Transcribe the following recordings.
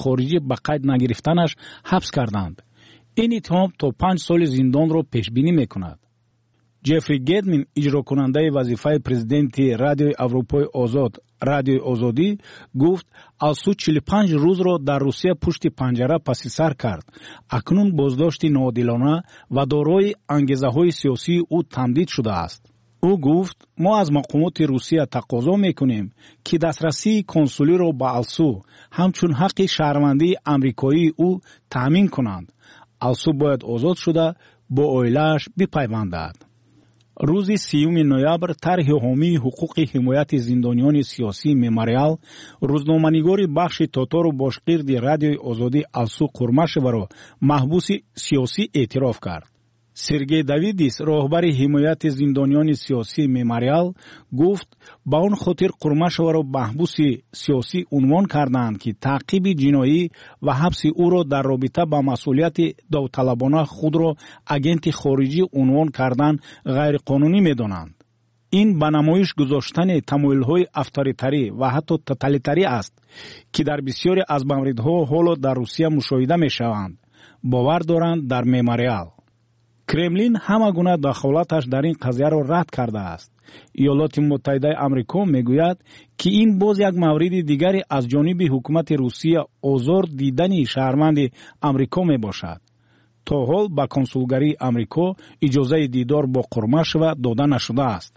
خارجی به قید نگرفتنش حبس کردند. این اتهام تا 5 سال زندان را پیش بینی میکند. جفری گیدمین اجرا کننده وظیفه پرزیدنت رادیو اروپای آزاد رادیو آزادی گفت آلسو 45 روز را در روسیه پشت پنجره پس سر کرد. اکنون بازداشت ناعادلانه و دارای انگیزه‌های سیاسی او تمدید شده است. او گفت ما از مقامات روسیه تقاضا میکنیم که دسترسی کنسولی را به آلسو همچون حق شهروندی امریکایی او تامین کنند. آلسو باید آزاد شده با عائله‌اش بپیوندد. روز 30 نوامبر طرح حامی حقوق حمایت زندانیان سیاسی مموریال روزنامه‌نگار بخش تاتار و باشقرد رادیوی آزادی آلسو قرمشووا را محبوس سیاسی اعتراف کرد. سرگئی دویدیس راهبر حمایت زندانیان سیاسی مموریال گفت با اون خاطر قرمشووا را محبوس سیاسی عنوان کردند که تعقیب جنایی و حبس او را در رابطه با مسئولیت داوطلبانه خود را اگنت خارجی عنوان کردن غیر قانونی می‌دانند. این به نمایش گذاشتن تمایل‌های اتوریتری و حتی توتالیتری است که در بسیاری از موردها حالا در روسیه مشاهده می‌شوند. باور دارند در مموریال کرملین همه گونه دخالتش در این قضیه را رد کرده است. ایالات متحده آمریکا میگوید که این باز یک مورد دیگری از جانب حکومت روسیه آزار دیدن شهروند آمریکا می باشد. تا حال به کنسولگری آمریکا اجازه دیدار با قرمشووا داده نشده است.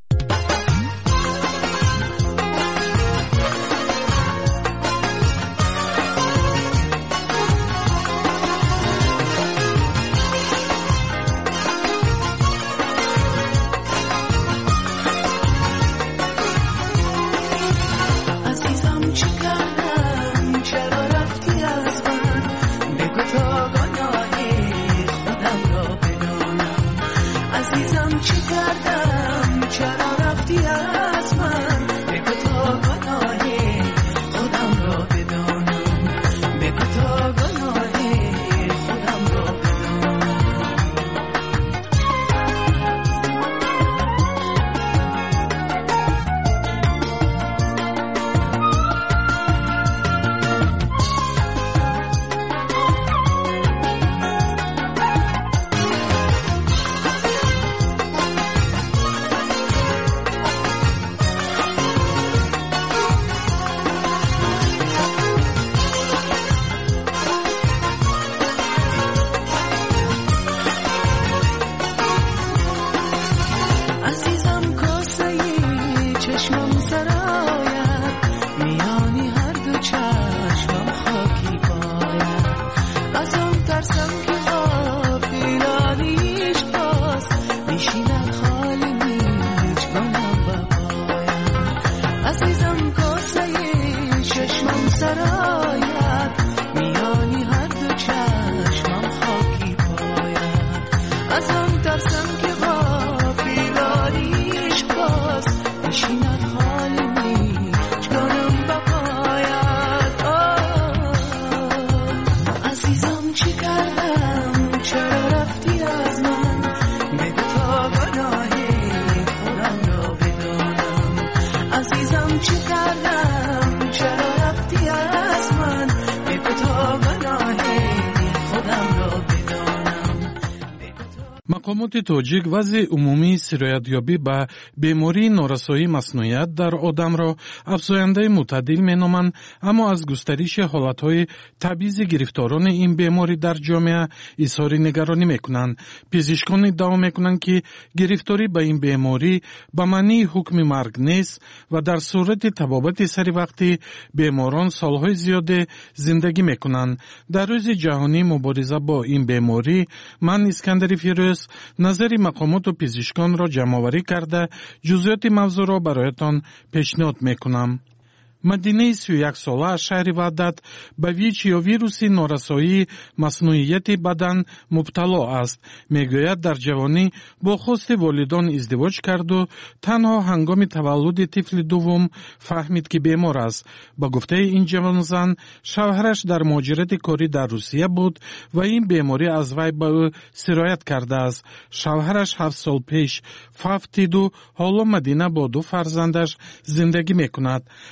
مقامات تاجیک وضع عمومی سرایت‌یابی به بیماری نارسایی مصنوعیت در آدم را افزاینده معتدل مینامند، اما از گسترش حالت‌های تبعیض گرفتاران این بیماری در جامعه اظهار نگرانی می‌کنند. پزشکان ادعا می‌کنند که گرفتاری به این بیماری به معنی حکم مرگ نیست و در صورت طبابت سری وقتی بیماران سالهای زیاد زندگی می‌کنند. در روز جهانی مبارزه با این بیماری من اسکندر فیروز نظر مقامات و پزشکان را جمع‌آوری کرده جزئیات موضوع را برایتان پیشنهاد میکنم. مدینه 31 ساله شهر وحدت به ویچ یا ویروس نارسایی مصنوعیت بدن مبتلا است. میگوید در جوانی با خواست والدان ازدواج کرد و تنها هنگام تولد طفل دوم فهمید که بیمار است. با گفته این جوان زن، شوهرش در مهاجرت کاری در روسیه بود و این بیماری از وی به او سرایت کرده است. شوهرش 7 سال پیش فوت دید و حالا مدینه با 2 فرزندش زندگی میکند. اما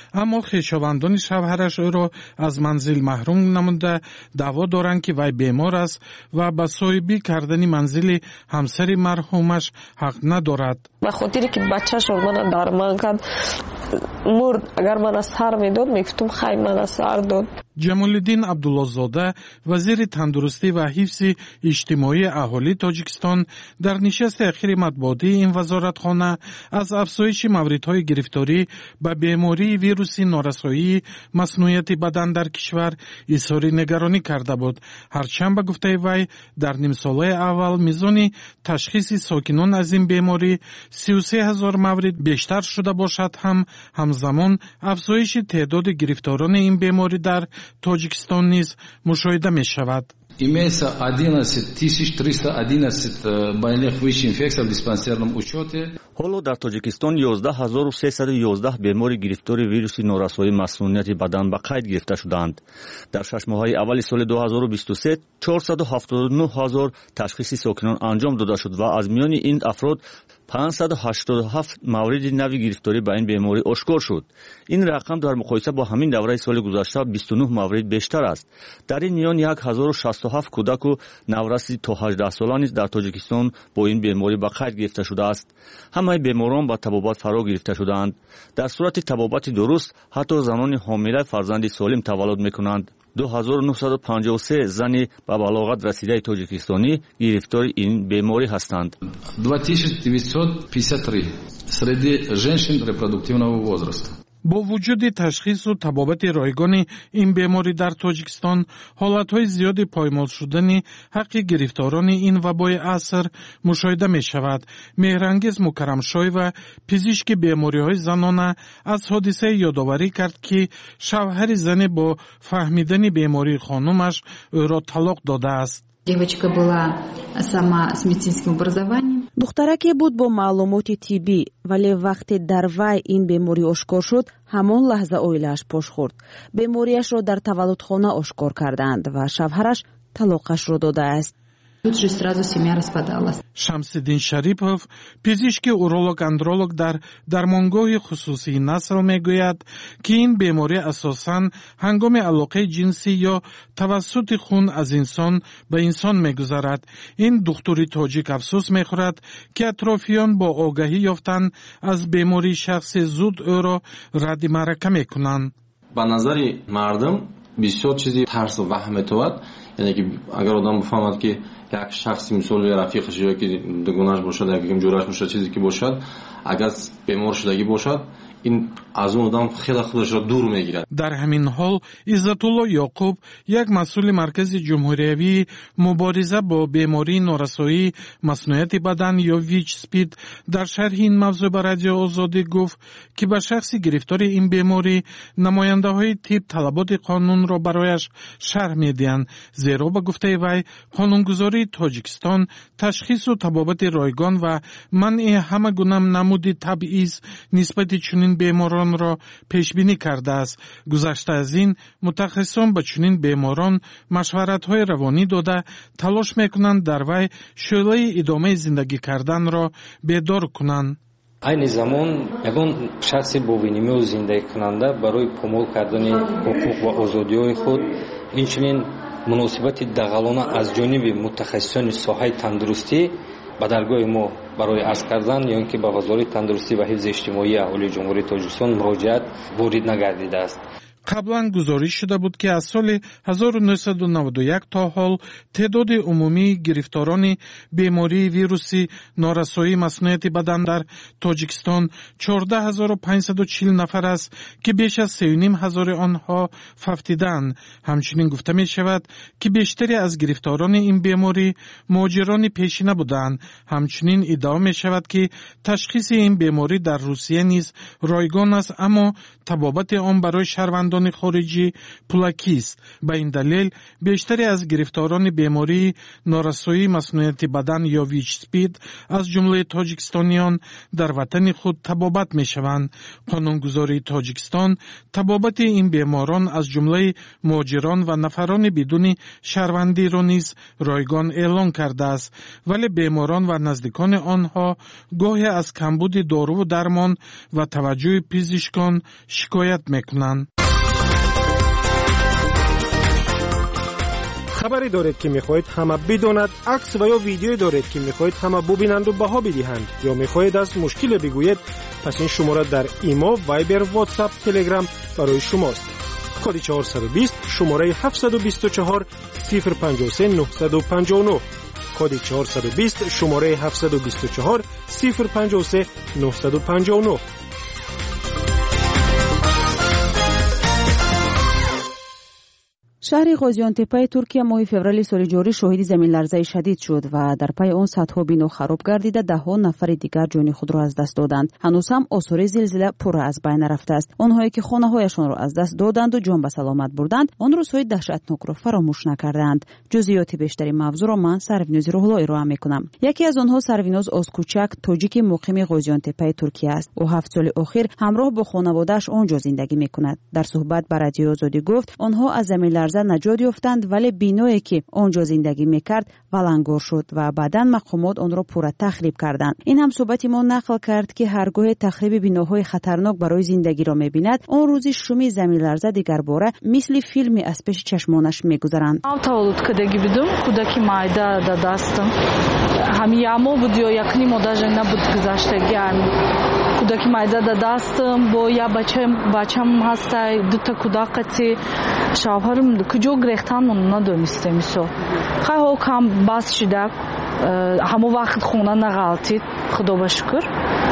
خویشاوندان شوهرش او را از منزل محروم نموده دعوا دارند که وی بیمار است و به صاحبی کردن منزل همسر مرحومش حق ندارد. به خاطری که بچه‌ش من درمان کرد مرد، اگر من سر میداد میگفتم خیر من سر داد. جمالالدین عبدالله‌زاده وزیر تندرستی و حفظ اجتماعی اهالی تاجیکستان در نشست اخیر مطبوعاتی این وزارتخانه از افزایش موردهای گرفتاری به بیماری ویروس نارسایی مصنوعیت بدن در کشور اظهار نگرانی کرده بود. هرچند به گفته وی در نیم ساله اول میزان تشخیص ساکنان از این بیماری 33,000 مورد بیشتر شده باشد هم همزمان افزایش تعداد گرفتاران این بیماری در تاجیکستان نیز مشاهده می شود. Имеется 11311 больных ВИЧ инфекций в диспансерном учете. حالا در تاجیکستان 11311 بیماری گرفتار ویروس نارسایی مسمومیت بدن به قید گرفته شدند. در 6 ماهه اول سال 2023 479,000 تشخیص ساکنان انجام داده شد و از میان این افراد 587 مورد نوی گرفتاری به این بیماری آشکار شد. این رقم در مقایسه با همین دوره سال گذشته 29 مورد بیشتر است. در این میان 1067 کودک و نورسی تا 18 ساله نیز در تاجیکستان با این بیماری به قید گرفته شده است. همه بیماران با تبابت فرا گرفته شدند. در صورت تبابت درست حتی زنان حامله فرزند سالم تولد میکنند. 2953 زن به بلاغت رسیده تاجیکستانی گرفتار این بیماری هستند. 2953 среди женщин репродуктивного возраста. با وجود تشخیص و تبابت رایگان این بیماری در تاجیکستان، حالتهای زیاد پایمال شدن حق گرفتاران این وبای عصر مشاهده می شود. مهرانگیز مکرمشای و پزشک بیماری های زنانه از حادثه یادآوری کرد که شوهر زن با فهمیدن بیماری خانمش او را طلاق داده است. Девочка была сама с медицинским образованием. دخترکی بود با معلومات طبی، ولی وقتی در وی این بیماری آشکار شد همان لحظه اویلش پاش خورد. بیماریش را در تولدخانه آشکار کردند و شوهرش طلاقش را داده است. Тут же сразу семья распадалась. شمس‌الدین شریپов پزشک اورولوگ اندرولوگ در درمانگاه خصوصی نسل میگوید که این بیماری اساساً هنگام علاقه جنسی یا توسط خون از انسان به انسان میگذرد. این دکتری تاجیک افسوس میخورد که اطرافیان با آگاهی یافتن از بیماری شخص زود او را رد معرکه میکنند. به نظر مردم بسیار چیزی ترس و وهم میتواند. یعنی که اگر آدم بفهمد که یک شخصی مثل رفیقش یا که دوگانش باشد یا که جورش باشد چیزی که باشد اگر بیمار شدگی باشد این از اون آدم خیلی خودش را دور میگیرد. در همین حال عزت‌الله یعقوب یک مسئول مرکز جمهوریوی مبارزه با بیماری نارسایی مصنوعیت بدن یا ویچ سپید در شرح این موضوع به رادیو آزادی گفت که به شخصی گرفتار این بیماری نماینده های طب طلبات قانون را برایش شرح میدهند، زیرا به گفته وی قانونگذاری تاجیکستان تشخیص و تبابت رایگان و منع همه گونه نمود تبعیض نسبت چنین بیماران را پیش بینی کرده است. گذشته از این متخصصان به چنین بیماران مشورت‌های روانی داده تلاش میکنند در وی شعله ادامه زندگی کردن را بیدار کنند. айни замон ягон шахси бо винимӯ зиндагикунанда барои помол кардани ҳуқуқ ва озодиҳои худ инчунин муносибати дағалона аз ҷониби мутахассисони соҳаи тандурустӣ ба даргоҳи мо барои аз кардан ё ин ки ба вазорати тандурустӣ ва ҳифзи иҷтимоии аҳолии ҷумҳурии тоҷикистон муроҷиат ворид нагардидааст. قبلا گزارش شده بود که از سال 1991 تا حال تعداد عمومی گرفتاران بیماری ویروس نارسایی مصنوعیت بدن در تاجیکستان 14540 نفر است که بیش از 3500 آنها فوتیدند. همچنین گفته می شود که بیشتری از گرفتاران این بیماری مهاجران پیشینه بودند. همچنین ادعا می شود که تشخیص این بیماری در روسیه نیز رایگان است، اما تبابت آن برای شهروندان هنرمندان خارجی پولاکی است. به این دلیل بیشتری از گرفتاران بیماری نارسایی مصنوعیت بدن یا ویچ سپید از جمله تاجیکستانیان در وطن خود تبابت می شوند. قانونگذاری تاجیکستان تبابت این بیماران از جمله مهاجران و نفران بدون شهروندی را نیز رایگان اعلان کرده است، ولی بیماران و نزدیکان آنها گاهی از کمبود دارو و درمان و توجه پزشکان شکایت میکنند. خبری دارید که میخواهید همه بداند، عکس و یا ویدیویی دارید که میخواهید همه ببینند و بها بدهند، یا میخواهید از مشکل بگویید، پس این شماره در ایما، وایبر، واتساپ، تلگرام برای شماست. کد 420 شماره 724 053 959. کد 420 شماره 724 053 959. شهر غازیانتپه ترکیه ماه فوریه سال جاری شاهد زمین‌لرزه شدید شد و در پی آن صدها بنا خراب گردیده ده‌ها نفر دیگر جان خود را از دست دادند. هنوز هم آثار زلزله پر از بین نرفته است. آنهایی که خانه‌هایشان را از دست دادند و جان به سلامت بردند، آن روزهای دهشتناک را فراموش نکردند. جزئیات بیشتری موضوع را من سرویناز روح‌الله ارائه می‌کنم. یکی از آنها سرویناز آزکوچک، تاجیک مقیم غازیانتپه ترکیه است. او 7 سال اخیر همراه با خانواده‌اش آنجا زندگی می‌کند. در صحبت با رادیو آزادی گفت آنها از زمین‌لرزه نجات یافتند، ولی بینایی که آنجا زندگی میکرد ولنگار شد و بعداً مقامات آن را پورا تخریب کردند. این هم صحبتی ما نقل کرد که هرگاه تخریب بیناهای خطرناک برای زندگی را میبیند، آن روزی شومی زمین‌لرزه دیگر باره مثل فیلمی از پیش چشمانش میگذرند. Tavalutkadagi bidum, kudaki mayda da dastım. Hamiyamo budiyo yakni modaje nabud gzashtagyan. Kudaki mayda da dastım, bo ya bacham hastay, duta kudaqati şavharım kujo grextan onunla dönüştem iso. Xaho kam bas shidak, hamu vaqt xona naghaltid, xudoba shukr.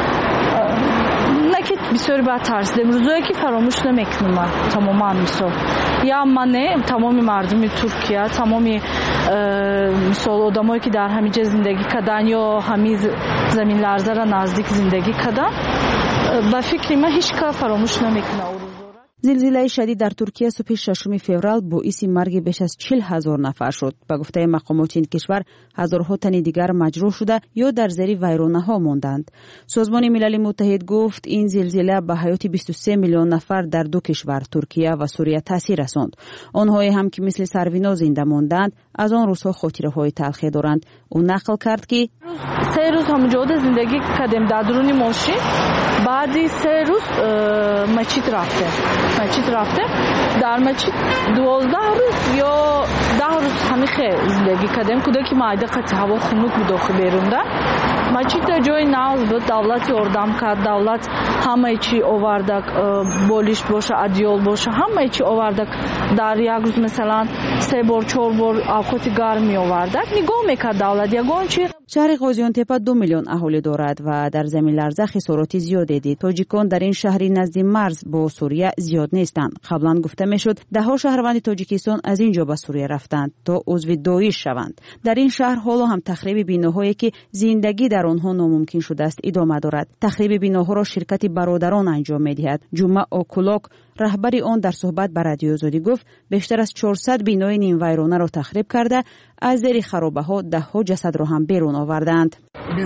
Nakit bisori ba tarzdem ruzoya ki faramush nemeknum tamaman iso. Ya mane tamami mardumi Türkiye, tamami misal odamoyi ki dar hamice zindagi kadan yo hamiz zaminlarza ra nazdik zindagi kadan ba fikrima hiç ka faramush nemeknum. زلزله شدید در ترکیه صبح 6 فوریه باعث مرگ بیش از 40,000 نفر شد. به گفته مقامات این کشور هزارها تن دیگر مجروح شده یا در زیر ویرانه‌ها ماندند. سازمان ملل متحد گفت این زلزله به حیات 23 میلیون نفر در دو کشور ترکیه و سوریه تاثیر رساند. آنهایی هم که مثل سروینا زنده ماندند از آن روزها خاطره‌های تلخی دارند. او نقل کرد که 3 روز همونجا زندگی کردیم در درون ماشین، بعدی 3 روز مسجد رفتیم در مسجد 12 روز یا 10 روز همیشه زندگی کردیم. کودکی مایده قطع هوا خنک بود داخل بیرونده. مسجد جای ناز بود، دولت یاردم کرد، دولت همه چی آوردک، بولیش باشه، ادیول باشه، همه چی آوردک. در یک روز مثلا 3 بار 4 بار اوقات گرمی آوردک. نگاه میکرد دولت یگان چی. شهر غازیانتپه 2 میلیون اهالی دارد و در زمین‌لرزه خسارات زیادی دید. تاجیکان در این شهری نزد مرز با سوریه زیاد نیستند. قبلا گفته میشد ده‌ها شهروند تاجیکستان از اینجا به سوریه رفتند تا عضو داعش شوند. در این شهر حالا هم تخریب بیناهایی که زندگی در آنها ناممکن شده است ادامه دارد. تخریب بیناها را شرکت برادران انجام می‌دهد. جمعه اوکولاک رهبری آن در صحبت با رادیو آزادی گفت بیشتر از 400 بینای نیم ویرانه را تخریب کرده، از زیر خرابه‌ها ده‌ها جسد را هم بیرون آوردند.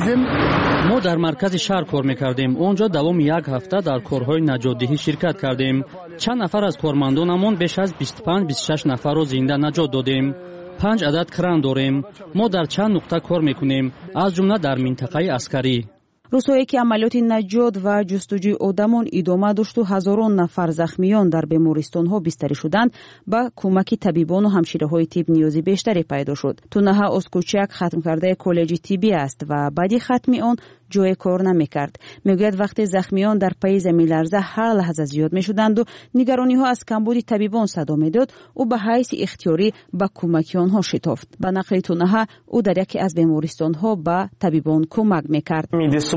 ما در مرکز شهر کار می‌کردیم. اونجا دوام یک هفته در کارهای نجات‌دهی شرکت کردیم. چند نفر از کارمندانمون بیش از 25-26 نفر را زنده نجات دادیم. 5 عدد کران داریم. ما در چند نقطه کار می‌کنیم، از جمله در منطقه عسکری. روزهایی که عملیات نجات و جستجوی آدمان ادامه داشت و هزاران نفر زخمیان در بیمارستان‌ها بستری شدند، با کمک طبیبان و همشیره‌های طب نیازی بیشتری پیدا شد. تونها اوزکوچک ختم کرده کالج طبی است و بعد ختم آن جای کار نمی‌کرد. میگوید وقتی زخمیان در پای زمین‌لرزه هر لحظه زیاد می‌شدند و نگرانی‌ها از کمبود طبیبان صدا می‌داد، او به حیث اختیاری به کمک آنها شتافت. به نقل تونها او در یکی از بیمارستان‌ها به طبیبان کمک می‌کرد.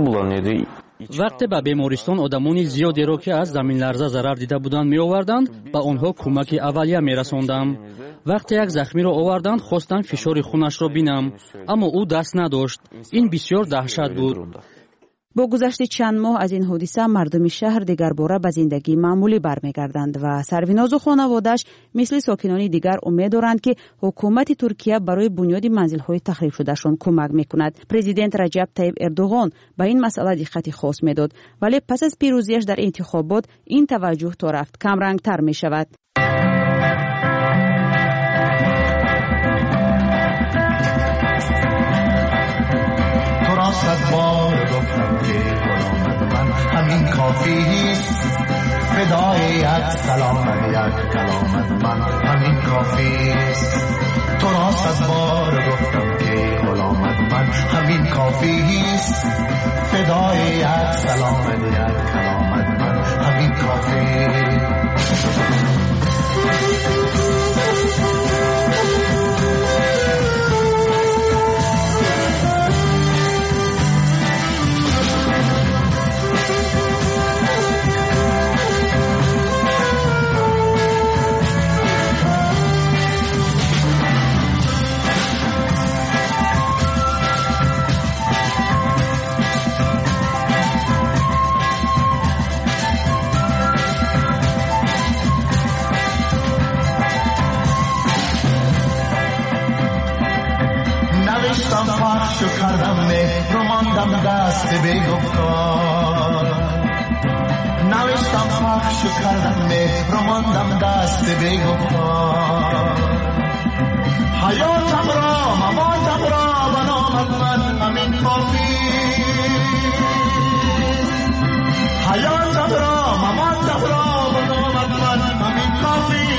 وقتی به بیمارستان آدمان زیادی را که از زمین‌لرزه ضرر دیده بودند می‌آوردند، به آنها کمک اولیه می‌رساندم. وقتی یک زخمی را آوردند خواستم فشار خونش را بینم، اما او دست نداشت. این بسیار دهشت بود. با گذشت چند ماه از این حادثه مردم شهر دیگر باره به زندگی معمولی برمیگردند و سرویناز و خانواده‌اش مثل ساکنان دیگر امید دارند که حکومت ترکیه برای بنیاد منزل‌های تخریب شدهشان کمک می‌کند. پرزیدنت رجب طیب اردوغان به این مسئله دقت خاص می‌داد، ولی پس از پیروزیش در انتخابات این توجه تا رفت کمرنگ‌تر می‌شود. صد بار گفتم که غلامت من همین کافیست، فدای یک سلامت یک کلامت من همین کافیست. تو را صد بار گفتم که غلامت من همین کافیست، فدای یک سلامت یک کلامت من همین کافیست. پخش کردم مهر رو ماندم دست بیگفتار، نوشتم پخش کردم مهر رو ماندم دست بیگفتار. حیاتم را مماتم را بنامت من همین کافی، حیاتم را مماتم را بنامت من همین کافی.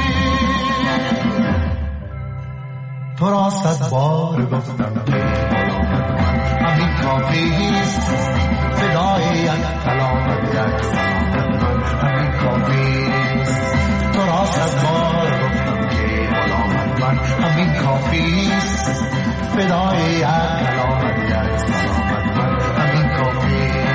تو را صد بار گفتم که غلامت من همین کافیست، فدای یک کلامت یک سلامت من همین کافیست. تو را صد بار گفتم که غلامت من همین کافیست، فدای یک کلامت یک سلامت من همین کافیست.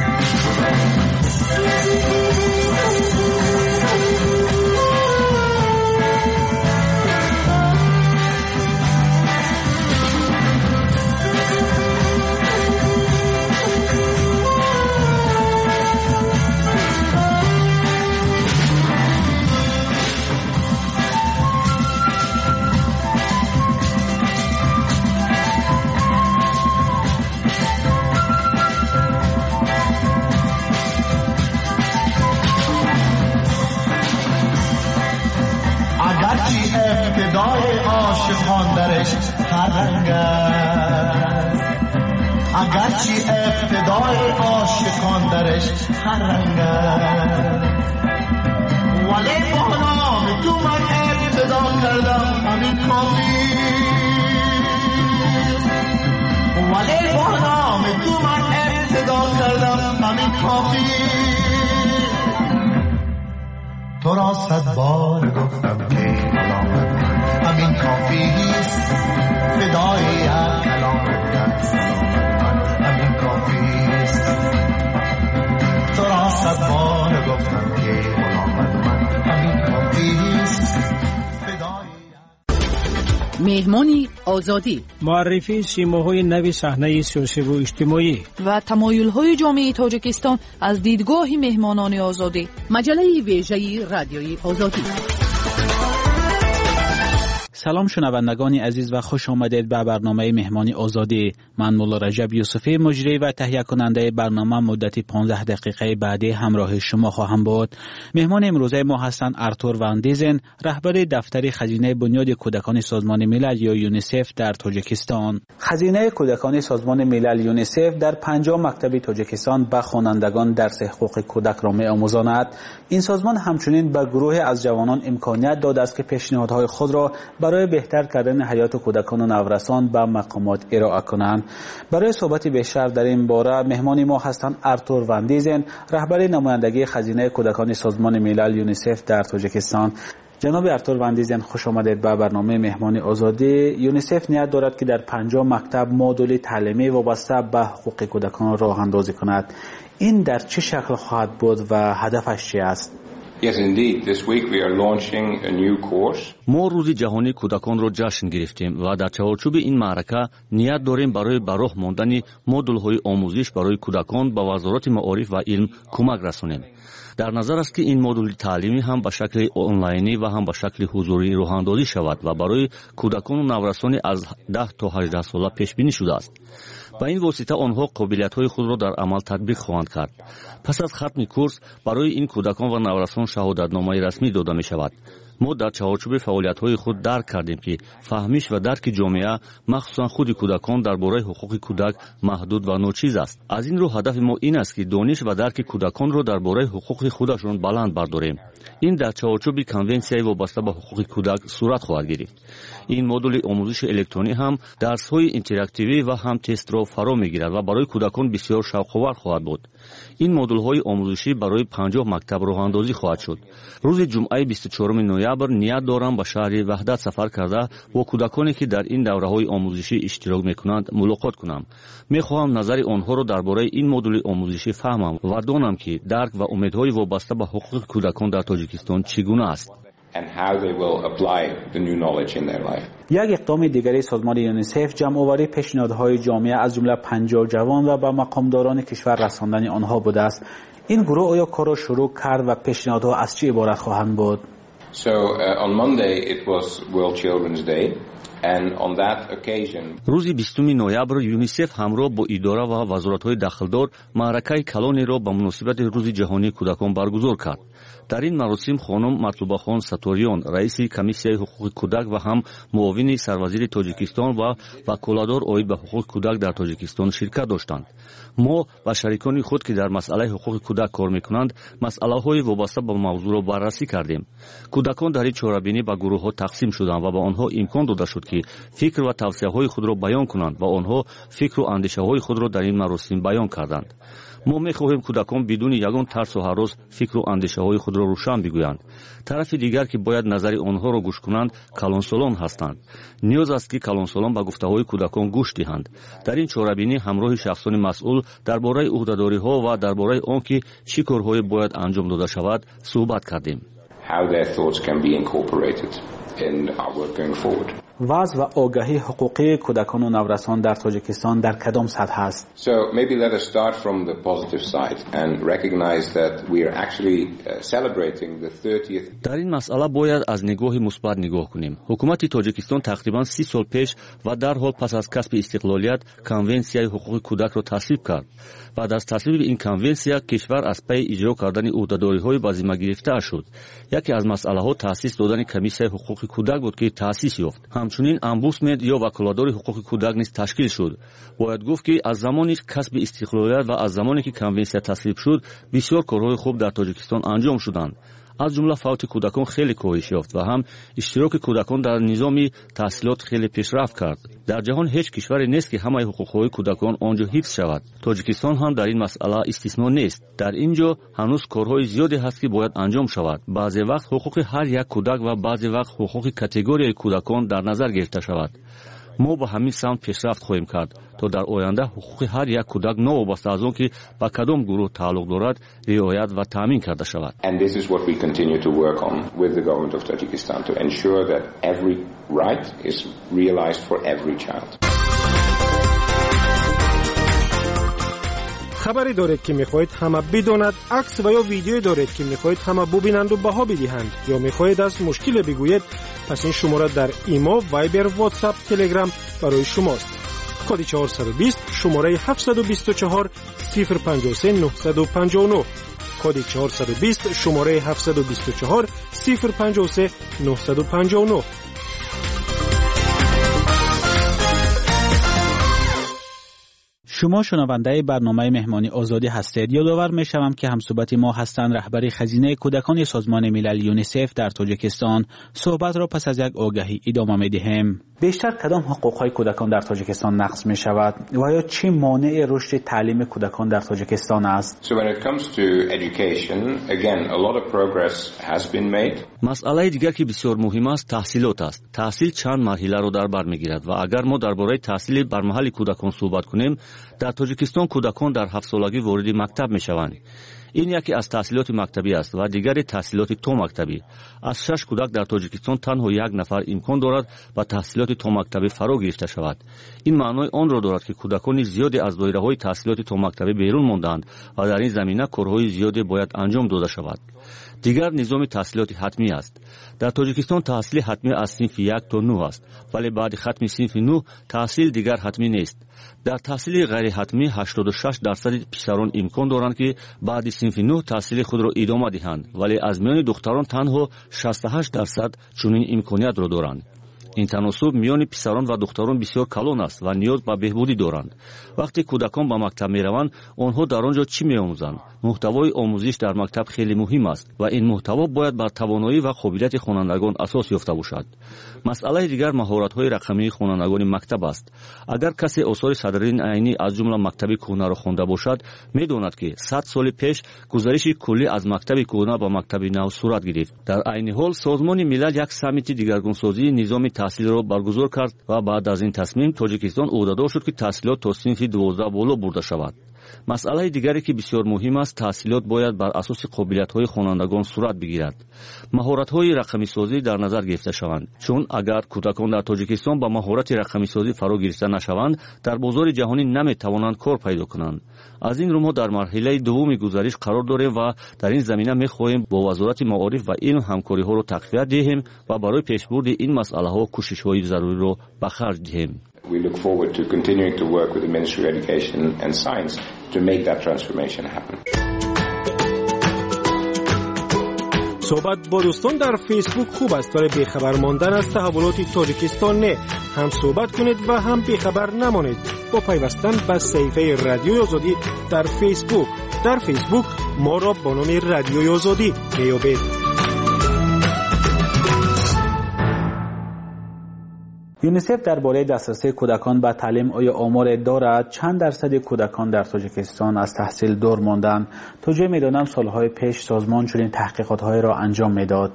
ابتدای عاشقان درش هر رنگ است، اگرچه ابتدای عاشقان درش هر رنگ است، ولی با نام تو من ابتدا کردم همین کافی، ولی با نام تو من ابتدا کردم همین کافی. تو را صد بار گفتم که غلامت من همین کافیست، فدای یک کلامت یک سلامت من همین کافیست. تو را صد بار گفتم که غلامت من همین کافیست، فدای مهمانی آزادی، معرفی سیماهای نوی صحنه سیاسی و اجتماعی و تمایل‌های جامعه تاجیکستان از دیدگاه مهمانان آزادی. مجله ویژه رادیوی آزادی. سلام شنوندگان عزیز و خوش آمدید به برنامه مهمانی آزادی. من مولا رجب یوسفی مجری و تهیه کننده برنامه مدتی 15 دقیقه بعدی همراه شما خواهم بود. مهمان امروزه ما هستند آرتور وان دیزن، رهبر دفتر خزینه بنیاد کودکان سازمان ملل یا یونیسف در تاجیکستان. خزینه کودکان سازمان ملل یونیسف در 50 مکتب تاجیکستان به خوانندگان درس حقوق کودک را می‌آموزاند. این سازمان همچنین به گروه از جوانان امکانیت داده است که پیشنهادهای خود را برای بهتر کردن حیات کودکان و نورسان به مقامات ارائه کنند. برای صحبت بیشتر در این باره مهمان ما هستند آرتور وان دیزن، رهبر نمایندگی خزینه کودکان سازمان ملل یونیسف در تاجیکستان. جناب آرتور وان دیزن، خوش آمدید به برنامه مهمانی آزادی. یونیسف نیت دارد که در 50 مکتب مدل تعلیمی وابسته به حقوق کودکان راه اندازی کند. این در چه شکل خواهد بود و هدفش چی است؟ Yes, indeed. This week we are launching a new course. ما روز جهانی کودکان را جشن گرفتیم و در چارچوب این معرکه نیت داریم برای به راه ماندن مدل‌های آموزش برای کودکان به وزارت معارف و علم کمک رسانیم. در نظر است که این مدل تعلیمی هم به شکل آنلاینی و هم به شکل حضوری راه‌اندازی شود و برای کودکان و نوجوانان از 10 تا 18 ساله پیش بینی شده است. با این واسطه آنها قابلیت‌های خود را در عمل تطبیق خواهند کرد. پس از ختم کورس برای این کودکان و نوجوانان شهادتنامه رسمی داده می شود. ما در چارچوب فعالیت‌های خود درک کردیم که فهمیش و درک جامعه مخصوصا خود کودکان درباره حقوق کودک محدود و ناچیز است. از این رو هدف ما این است که دانش و درک کودکان را درباره حقوق خودشان بلند برداریم. این در چارچوب کنونسیای وابسته به حقوق کودک صورت خواهد گرفت. این مدل آموزش الکترونی هم درس‌های اینتراکتیوی و هم تست را فرا می‌گیرد و برای کودکان بسیار شوق‌آور خواهد بود. این مدل‌های آموزشی برای 50 مکتب راه‌اندازی خواهد شد. روز جمعه 24 نوامبر نیت دارم به شهر وحدت سفر کرده با کودکانی که در این دوره‌های آموزشی اشتراک می‌کنند ملاقات کنم. می‌خواهم نظر آنها را درباره این مدل آموزشی فهمم و دانم که درک و امیدهای وابسته به حقوق کودکان در تاجیکستان چگونه است. And how they will apply the new knowledge in their life. یک اقدام دیگری سازمان یونیسف جمع‌آوری پیشنهادهای جامعه از جمله 50 جوان و به مقامداران کشور رساندن آنها بوده است. این گروه آیا کار را شروع کرد و پیشنهادها از چه عبارت خواهند بود؟ So on Monday it was World Children's Day. And on that occasion, روز 20 نوامبر یونیسف همراه با اداره و وزارت‌های داخلدار معرکه کلانی را به مناسبت روز جهانی کودکان برگزار کرد. در این مراسم خانم مطلوبه خان ساتوریان رئیس کمیسیای حقوق کودک و هم معاون سروزیر تاجیکستان و وکالتدار عاید به حقوق کودک در تاجیکستان شرکت داشتند. ما و شریکان خود که در مسئله حقوق کودک کار می‌کنند مسئله‌های وابسته به موضوع را بررسی کردیم. کودکان در این چهاربینی به گروه‌ها تقسیم شدند و به آنها امکان داده شد که فکر و توصیه‌های خود را بیان کنند و آنها فکر و اندیشه‌های خود را در این مراسم بیان کردند. ما می‌خواهیم کودکان بدون یگان ترس و هراس فکر و اندیشه‌های خود را روشن بگویند. طرف دیگر که باید نظر آنها را گوش کنند کلانسالان هستند. نیاز است که کلانسالان به گفته‌های کودکان گوش دهند. در این چهاربینی همراه شخصان مسئول درباره عهده‌داری‌ها و درباره آنکه چه کارهایی باید انجام داده شود صحبت کردیم. How their thoughts can be incorporated in our work going forward. وضع و آگاهی حقوقی کودکان و نوجوانان در تاجیکستان در کدام سطح است؟ So maybe let us start from the positive side and recognize that we are actually celebrating the 30th. در این مسئله باید از نگاه مثبت نگاه کنیم. حکومت تاجیکستان تقریباً 30 سال پیش و در حال پس از کسب استقلالیت کنونسیای حقوق کودک را تصویب کرد. بعد از تصویب این کنونسیا کشور از پی اجرا کردن عهده‌داری‌های به ذمه گرفته شد. یکی از مسئله‌ها تأسیس دادن کمیسیای حقوق کودک بود که تأسیس یافت. همچنین امبودسمن یا وکالتدار حقوق کودک نیز تشکیل شد. باید گفت که از زمانی کسب استقلالیت و از زمانی که کنونسیا تصویب شد بسیار کارهای خوب در تاجیکستان انجام شدند. از جمله فوت کودکان خیلی کاهش یافت و هم اشتراک کودکان در نظام تحصیلات خیلی پیشرفت کرد. در جهان هیچ کشوری نیست که همه حقوق‌های کودکان آنجا حفظ شود. تاجیکستان هم در این مسئله استثنا نیست. در اینجا هنوز کارهای زیادی هست که باید انجام شود. بعضی وقت حقوق هر یک کودک و بعضی وقت حقوق کاتگوری کودکان در نظر گرفته شود. ما با همین سمت پیشرفت خواهیم کرد تا در آینده حقوق هر یک کودک نوابسته از آن که به کدام گروه تعلق دارد رعایت و تامین کرده شود. And this is what we continue to work on with the government of Tajikistan to ensure that every right is realized for every child. خبری دارید که میخواهید همه بداند، عکس و یا ویدیویی دارید که میخواهید همه ببینند و بها بدهند یا میخواهید از مشکل بگویید، پس این شماره در ایما، وایبر، واتساپ، تلگرام برای شماست. کد 420 شماره 724 053 959 کد 420 شماره 724 053 959. شما شنونده برنامه مهمانی آزادی هستید. یادآور می‌شوم که همصحبت ما هستند رهبر خزینه کودکان سازمان ملل یونیسف در تاجیکستان. صحبت را پس از یک آگهی ادامه می‌دهیم. بیشتر کدام حقوق‌های کودکان در تاجیکستان نقض می‌شود و یا چه مانع رشد تعلیم کودکان در تاجیکستان است؟ So when it comes to education, again, a lot of progress has been made. مسئله دیگر که بسیار مهم است تحصیلات است. تحصیل چند مرحله را در بر می‌گیرد و اگر ما درباره تحصیل بر محل کودکان صحبت کنیم، در تاجیکستان کودکان در 7 سالگی وارد مکتب می‌شوند. این یکی از تحصیلات مکتبی است و دیگری تحصیلات تو مکتبی. از 6 کودک در تاجیکستان تنها 1 نفر امکان دارد با تحصیلات تو مکتبی فرا گرفته شود. این معنای آن را دارد که کودکان زیادی از دایره‌های تحصیلات تو مکتبی بیرون ماندند و در این زمینه کارهای زیادی باید انجام داده شود. دیگر نظام تحصیلات حتمی است. در تاجیکستان تحصیل حتمی از صنف 1 تا 9 است، ولی بعد ختم صنف 9 تحصیل دیگر حتمی نیست. در تحصیل غیر حتمی 86% پسران امکان دارند که بعد صنف 9 تحصیل خود را ادامه دهند، ولی از میان دختران تنها 68% چنین امکانیت را دارند. این تناسب میان پسران و دختران بسیار کلان است و نیاز به بهبودی دارند. وقتی کودکان به مکتب میروند، آنها در آنجا چی میآموزند؟ محتوای آموزش در مکتب خیلی مهم است و این محتوا باید بر توانایی و قابلیت خوانندگان اساس یافته باشد. مسئله دیگر مهارت‌های رقمی خوانندگان مکتب است. اگر کسی آثار صدرالدین عینی از جمله مکتب کهنه را خوانده باشد، می‌داند که 100 سال پیش گزارش کلی از مکتب کهنه به مکتب نو صورت گرفت. در عین حال سازمان ملل یک سمیت دیگرگونسازی نظام تحصیل را برگزار کرد و بعد از این تصمیم تاجیکستان عهده‌دار شد که تحصیلات تا صنف 12 بالا برده شود. مسئله دیگری که بسیار مهم است تحصیلات باید بر اساس قابلیت‌های خوانندگان صورت بگیرد. مهارت‌های رقمی سازی در نظر گرفته شوند، چون اگر کودکان در تاجیکستان با مهارت رقمی سازی فرا گرفته نشوند، در بازار جهانی نمی‌توانند کار پیدا کنند. از این رو ما در مرحله دوم گزارش قرار داریم و در این زمینه می‌خواهیم با وزارت معارف و علم همکاری‌ها را تقویت دهیم و برای پیشبرد این مسئله‌ها کوشش‌های ضروری را به خرج دهیم. We look forward to continuing to work with the Ministry of Education and Science to make that transformation happen. صحبت با دوستان در فیسبوک خوب است، ولی بیخبر ماندن از تحولات تاجیکستان نه. هم صحبت کنید و هم بیخبر نمانید با پیوستن به صفحه رادیوی آزادی در فیسبوک. در فیسبوک ما را با نام رادیوی آزادی میابید. یونیسف درباره دسترسی کودکان به تعلیم آیا آمار دارد؟ چند درصد کودکان در تاجیکستان از تحصیل دور ماندند؟ تا جای میدانم سالهای پیش سازمان چنین تحقیقات‌های را انجام میداد.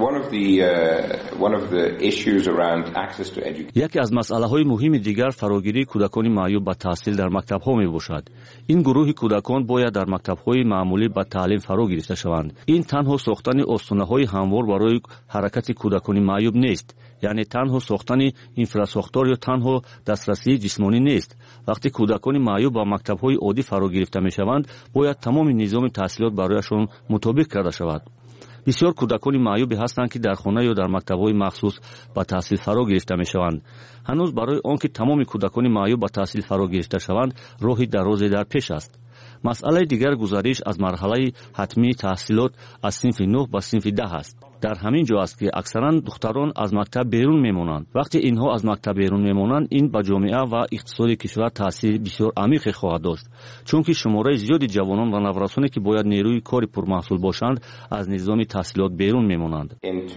یکی از مسئله‌های مهم دیگر فراگیری کودکان معیوب به تحصیل در مکتب‌ها میباشد. این گروه کودکان باید در مکتب‌های معمولی به تعلیم فرا گرفته شوند. این تنها ساختن آستانه‌های هموار برای حرکت کودکان معیوب نیست، یعنی تنها ساختن اینفراساختار یا تنها دسترسی جسمانی نیست. وقتی کودکان معیوب با مکتب‌های عادی فرا گرفته می‌شوند، باید تمام نظام تحصیلات برایشان مطابق کرده شود. بسیار کودکان معیوبی هستند که در خانه یا در مکتب‌های مخصوص با تحصیل فرا گرفته می‌شوند. هنوز برای آنکه تمام کودکان معیوب با تحصیل فرا گرفته شوند، راهی درازی در پیش است. مسئله دیگر گزارش از مرحله حتمی تحصیلات از صنف 9 به صنف 10 است. در همین جا است که اکثرا دختران از مکتب بیرون میمونند. وقتی اینها از مکتب بیرون میمونند، این به جامعه و اقتصاد کشور تاثیر بسیار عمیق خواهد داشت، چون که شماره زیادی جوانان و نوجوانانی که باید نیروی کاری پرمحصول باشند از نظام تحصیلات بیرون میمونند.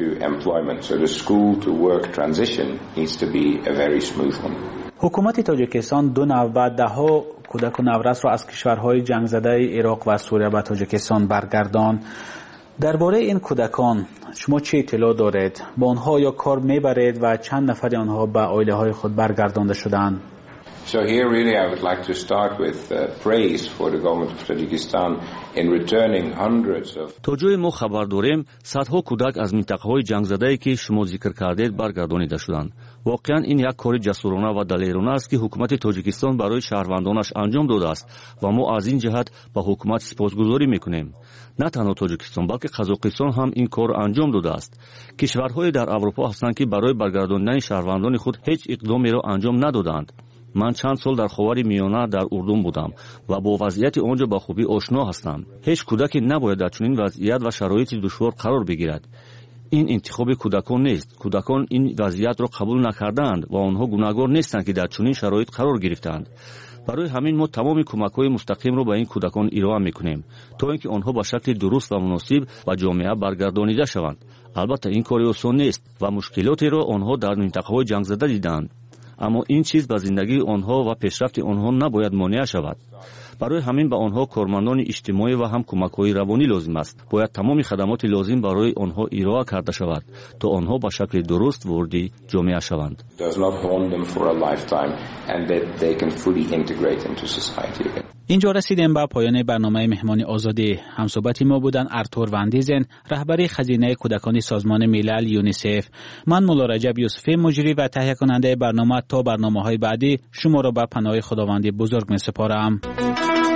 حکومت تاجیکستان 2 نوع و 10 کودک و نورس را از کشورهای جنگ زده عراق و سوریه به تاجیکستان برگرداند. درباره این کودکان شما چه اطلاع دارید؟ با آنها یا کار میبرید و چند نفر آنها به عائله های خود برگردانده شدند؟ So here really I would like to start with praise for the government of Tajikistan in returning hundreds of تا جای ما خبر داریم صدها کودک از منطقه‌های جنگ زده‌ای که شما ذکر کردید برگردانیده شدند. واقعا این یک کار جسورانه و دلیرانه است که حکومت تاجیکستان برای شهروندانش انجام داده است و ما از این جهت به حکومت سپاسگزاری می‌کنیم. نه تنها تاجیکستان بلکه قزاقستان هم این کار انجام داده است. کشورهای در اروپا هستند که برای برگرداندن شهروندان خود هیچ اقدامی را انجام ندادند. من چند سال در خاور میانه در اردن بودم و با وضعیت آنجا با خوبی آشنا هستم. هیچ کودکی نباید در چنین وضعیت و شرایط دشوار قرار بگیرد. این انتخاب کودکان نیست. کودکان این وضعیت را قبول نکردند و آنها گناهکار نیستند که در چنین شرایط قرار گرفتند. برای همین ما تمام کمک‌های مستقیم رو به این کودکان ارائه می‌کنیم تا اینکه آنها به شکل درست و مناسب به جامعه برگردانیده شوند. البته این کار آسان نیست و مشکلاتی را آنها در منطقه‌های جنگ زده دیدند، اما این چیز به زندگی آنها و پیشرفت آنها نباید مانع شود. برای همین به آنها کارمندان اجتماعی و هم کمک‌های روانی لازم است. باید تمام خدمات لازم برای آنها ارائه کرده شود تا آنها به شکل درست وارد جامعه شوند. اینجا رسیدیم به پایان برنامه مهمان آزادی. همصحبت ما بودن ارتور وندیزن، رهبر خزینه کودکان سازمان ملل یونیسف. من مولا رجب یوسفی مجری و تهیه کننده برنامه. تا برنامه‌های بعدی شما را به پناه خداوند بزرگ می‌سپارم.